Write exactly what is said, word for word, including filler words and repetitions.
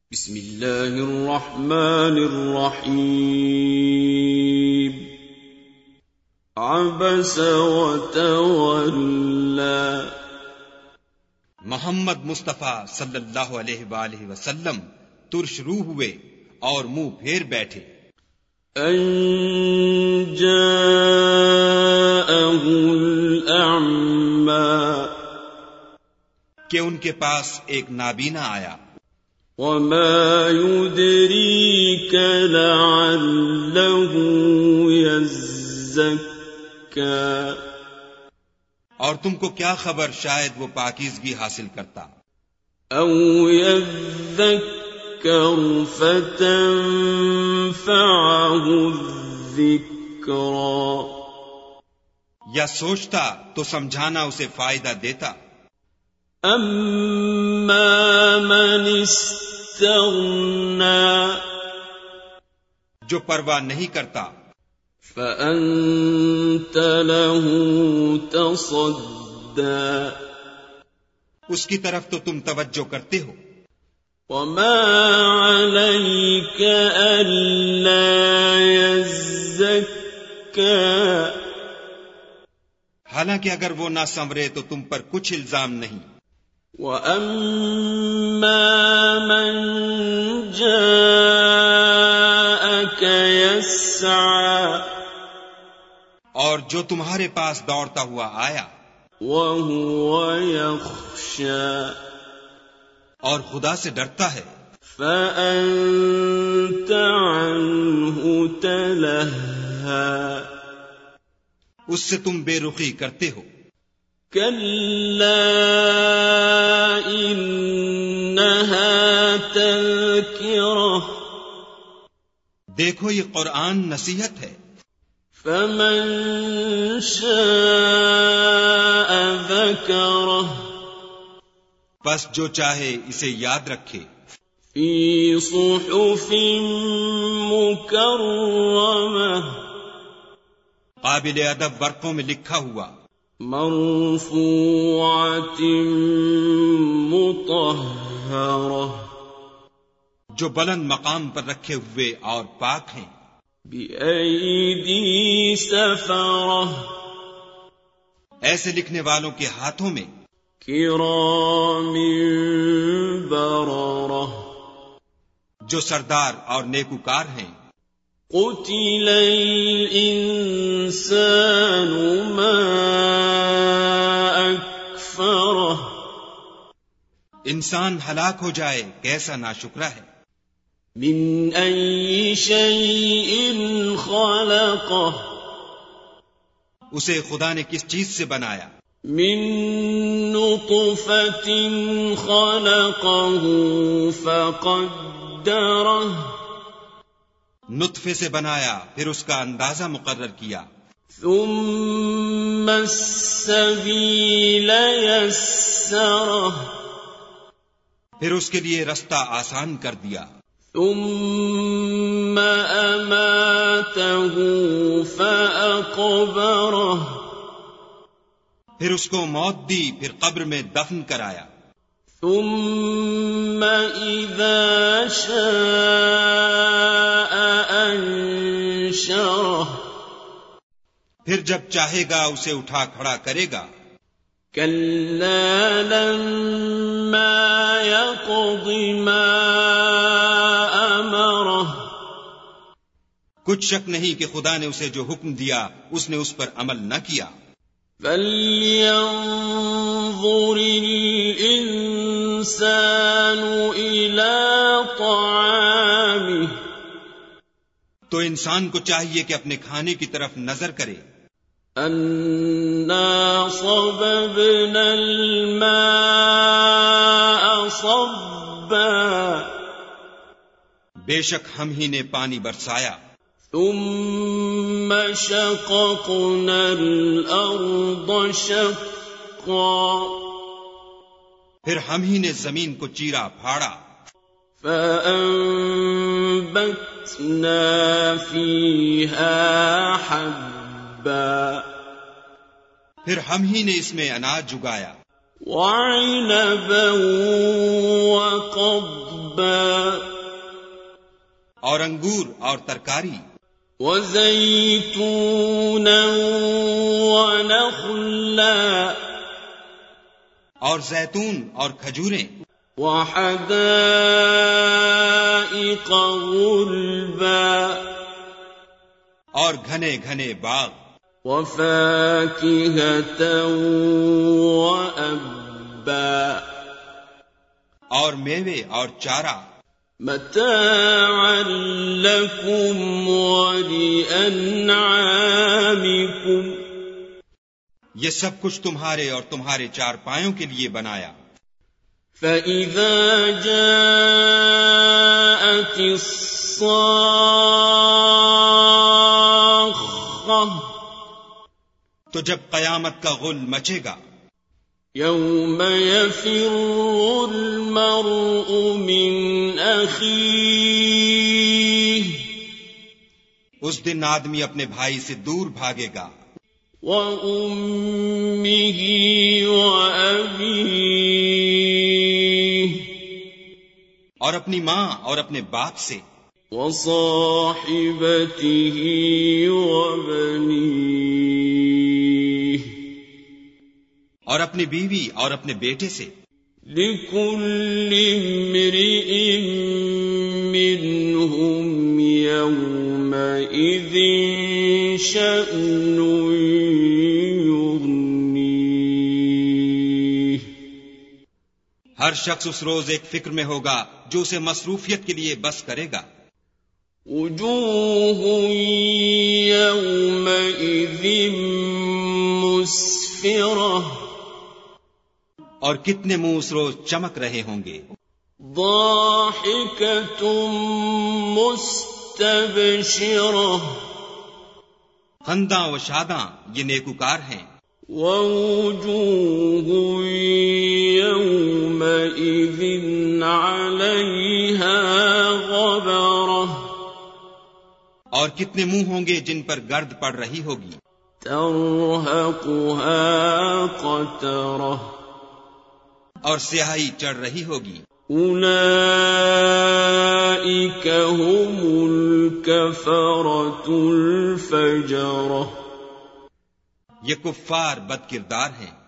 بسم اللہ الرحمن الرحیم عبس وتولى محمد مصطفیٰ صلی اللہ علیہ وآلہ وسلم ترش روح ہوئے اور منہ پھیر بیٹھے ان جاءه الأعمى کہ ان کے پاس ایک نابینا آیا وما يدريك لعله يزكى اور تم کو کیا خبر شاید وہ پاکیزگی حاصل کرتا او يذكر فتنفعه الذكرى یا سوچتا تو سمجھانا اسے فائدہ دیتا اما من استغنى جو پرواہ نہیں کرتا فأنت له تصدى اس کی طرف تو تم توجہ کرتے ہو وما عليك ألا يزكى حالانکہ اگر وہ نہ سنورے تو تم پر کچھ الزام نہیں وَأَمَّا مَنْ جَاءَكَ يَسْعَى اور جو تمہارے پاس دوڑتا ہوا آیا وَهُوَ يَخْشَى اور خدا سے ڈرتا ہے فَأَنْتَ عَنْهُ تَلَهَّى اس سے تم بے رخی کرتے ہو كَلَّا إِنَّهَا تَذْكِرَةٌ دیکھو یہ قرآن نصیحت ہے فَمَن شَاءَ ذَكَرَهُ بس جو چاہے اسے یاد رکھے فِي صُحُفٍ مُكَرَّمَةٍ قابل ادب ورقوں میں لکھا ہوا مرفوعة مطهرة جو بلند مقام پر رکھے ہوئے اور پاک ہیں بأيدي سفرة ایسے لکھنے والوں کے ہاتھوں میں كرام بررة جو سردار اور نیکوکار ہیں قتل الإنسان ما أكفره انسان ہلاک ہو جائے کیسا ناشکرا ہے من أي شيء خلقه اسے خدا نے کس چیز سے بنایا من نطفة خلقه فقدره نطفے سے بنایا پھر اس کا اندازہ مقرر کیا ثم السبيل يسره پھر اس کے لیے رستہ آسان کر دیا ثم أماته فأقبره پھر اس کو موت دی پھر قبر میں دفن کرایا ثم إذا شاء أنشره پھر جب چاہے گا اسے اٹھا کھڑا کرے گا كلا لما يقض ما أمره کچھ شک نہیں کہ خدا نے اسے جو حکم دیا اس نے اس پر عمل نہ کیا فَلْيَنظُرِ الْإِنسَانُ إِلَى طَعَامِهِ تو انسان کو چاہیے کہ اپنے کھانے کی طرف نظر کرے أَنَّا صَبَبْنَا الْمَاءَ صَبًّا بے شک ہم ہی نے پانی برسایا ثم شققنا الأرض شقا پھر ہم ہی نے زمین کو چیرا پھاڑا فأنبتنا فيها حبا پھر ہم ہی نے اس میں اناج اگایا وعنبا وقضبا قضبا اور انگور اور ترکاری وزيتونا ونخلا اور زیتون اور کھجوریں وحدائق غلبا اور گھنے گھنے باغ وفاكهة وأبا اور میوے اور چارہ متاعا لكم ولأنعامكم یہ سب کچھ تمہارے اور تمہارے چار پایوں کے لیے بنایا. فَإِذَا جَاءَتِ الصَّاخَّةُ تو جب قیامت کا غل مچے گا يَوْمَ يَفِرُّ الْمَرْءُ مِنْ أَخِيهِ اس دن آدمی اپنے بھائی سے دور بھاگے گا. وَأُمِّهِ وَأَبِيهِ اور اپنی ماں اور اپنے باپ سے. وَصَاحِبَتِهِ وَبَنِيهِ اور اپنی بیوی اور اپنے بیٹے سے. لِكُلِّ امْرِئٍ مِّنْهُمْ يَوْمَئِذٍ شَأْنٌ يُغْنِيهِ ہر شخص اس روز ایک فکر میں ہوگا جو اسے مصروفیت کے لیے بس کرے گا. وجوه يومئذ مسفرة اور کتنے منہ اس روز چمک رہے ہوں گے. ضاحكة مستبشرة خنداں و شاداں یہ نیکوکار ہیں. ووجوه يومئذ عليها غبرة اور کتنے منہ ہوں گے جن پر گرد پڑ رہی ہوگی. ترهقها قترة اور سیاہی چڑھ رہی ہوگی. أولئك هم الكفرة الفجرة یہ کفار بد کردار ہیں.